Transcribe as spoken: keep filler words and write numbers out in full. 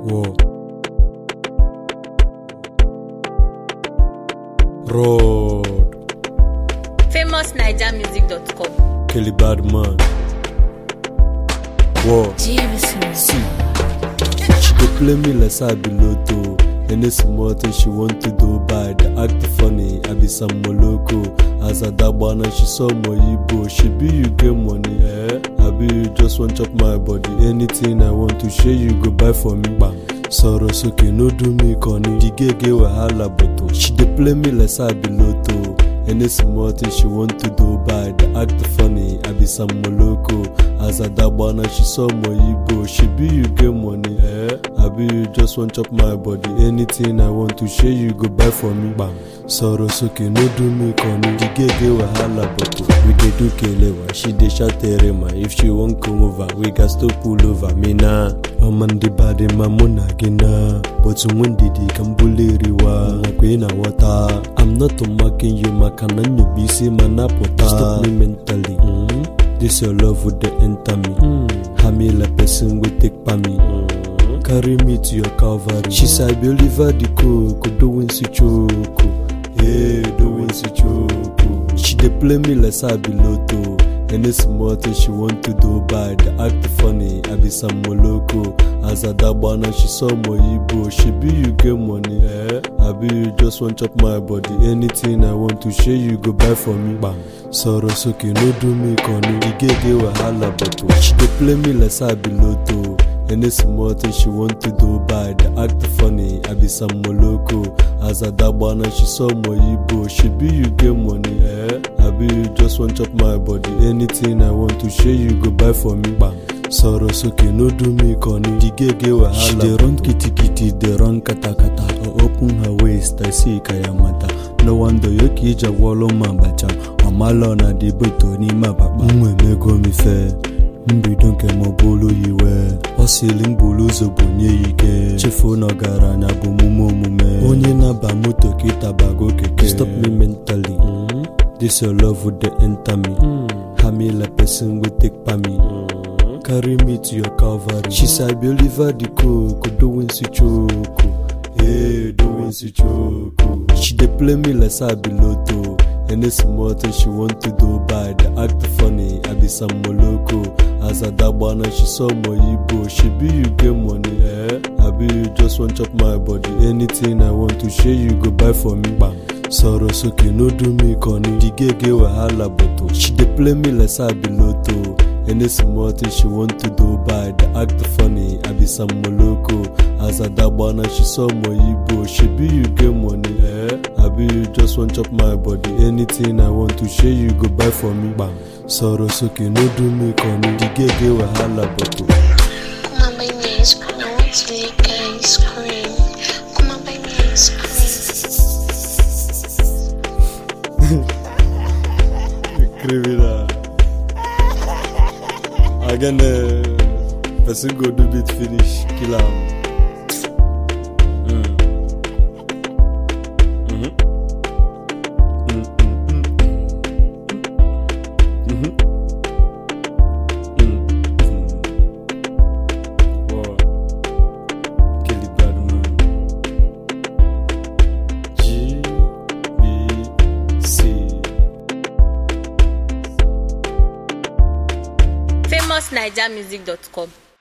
Whoa. Road. famous naija music dot com. Kelly Badman. Whoa. See, she dey play me like say I be lotto. Any small thing she want to do bad, act funny, I be some moloko. As a dabana, she saw my Igbo. She be you get money, eh? I be you just want chop my body. Anything I want to share, you go buy for me, bang. Sorrow soke, no do me corny. The gay gay wahala boto. She dey play me like say I be lotto. Any small thing she want to do bad, act funny, I be some moloko. As a dabana, she saw my Igbo. She be you get money, eh? I be you just want chop my body. Anything I want to share, you go buy for me, bang. Sorrow soke, no do me corny. The gay gay wahala boto. We dey do kelewa, she dey shout terema. If she won't come over, we got to pull over me nah. I'm on the body, my monagina. But someone did it, can bully riwa. Queen of water. I'm not to marking you, my canon, you be see my napota. Stop me mentally. Mm-hmm. This your love would the enter me. Mm. Hamila person will take pa me. Mm. Carry me to your Calvary. She said, I believe the cook, doing si choco. Yeah, doing si choco. She dey play me like say I be lotto. Any small thing she want to do bad, act funny, I be some moloko. As a dabana, she saw my Igbo. She be you get money, eh? I be you just want chop my body. Anything I want to share, you go buy for me, bang. Sorrow soke, no do me corny. The gay gay wahala boto. She dey play me like say I be lotto. Any small thing she want to do bad, act funny, I be some moloko. As a dabana, she saw my Igbo. She be you get money, eh? I be you just want chop my body. Anything I want to share, you go buy for me, bang. Sorrow soke, no do me corny. The gay gay wahala. She dey run kitty kitty, dey run kata kata. I open her waist, I see kayamata. No wonder you kija wolo mambacha. Omalo na di buto ni mababa. Mwe mego mi fe. Mbi donke mobolo yiwe. Osiling bulu zobunye ike. Chefo no gara na bumumo mume. Onye na ba moto kita bago keke. Stop me mentally. Mm. This your love would the enter me. Mm. Hamila person will take pa me. Mm. Carry me to your Calvary. She said, I believe the cook, doing si choco. Yeah, doing si choco. She dey play me like say I be lotto. Any small thing she want to do bad, act funny, I be some moloko. As a dabana, she saw my Igbo. She be you get money, eh? I be you just want chop my body. Anything I want to share, you go buy for me, bang. Sorrow soke, no do me corny. The gay gay wahala boto. She dey play me like say I be lotto. Any small thing she want to do bad, act funny, I be some moloko. As a dabana, she saw my Igbo. She be you get money, eh? I be you just want chop my body. Anything I want to share, you go buy for me, bang. Sorrow soke, no do me corny. The gay gay wahala boto. Come on, buy me ice cream. I want to lick ice cream. Come on, buy me ice cream. Criminal. Again, uh, person go do bit finish, kill am. Mm. Mm-hmm. Mm, mm, mm. Mm-hmm. Mm, mm. Wow. Kelly Badman. G B C. famous naija music dot com.